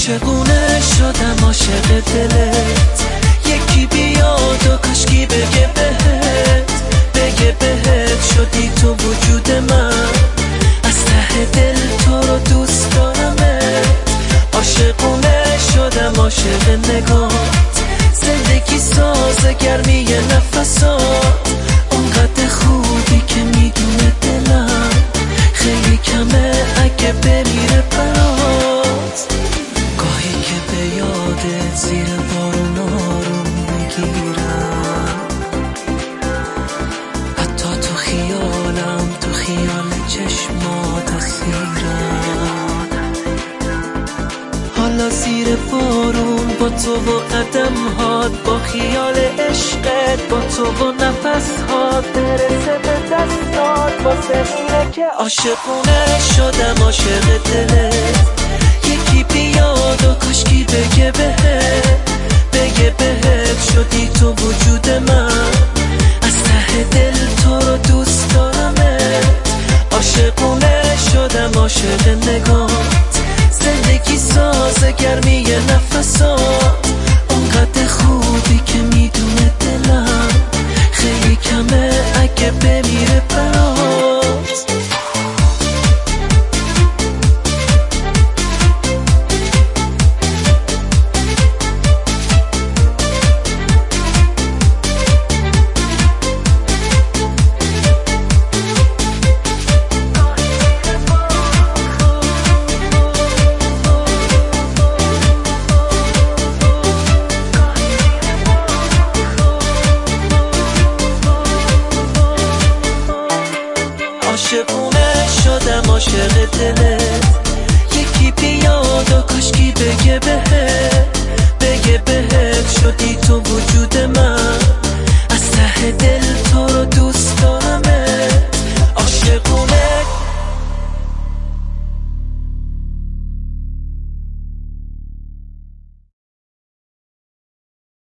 عاشقونه شدم عاشق دلت، یکی بیاد و کاشکی بگه بهت شدی تو وجود من، از ته دل تو رو دوست دارمت. عاشقونه شدم عاشق نگات، زندگی ساز گرمی نفسات، اونقدر خوبی که میدونه دلم خیلی کمه اگه بمیره برات. گاهی که به یادت زیر بارون آروم میگیرم، حتی تو خیالم، تو خیال چشمات اسیرم. حالا زیر بارون با تو و قدمهات، با خیال عشقت، با تو و نفسهات، برسه به دستات واسه اینه که عاشقونه شدم عاشق دلت. یکی بیاد و کاشکی بگه بهت شدی تو وجود من، از ته دل تو رو دوست دارمت. عاشقونه شدم عاشق نگات، زندگی ساز گرمی نفسات، اونقدر خوبی که میدونه دلم خیلی کمه اگه بمیره برات.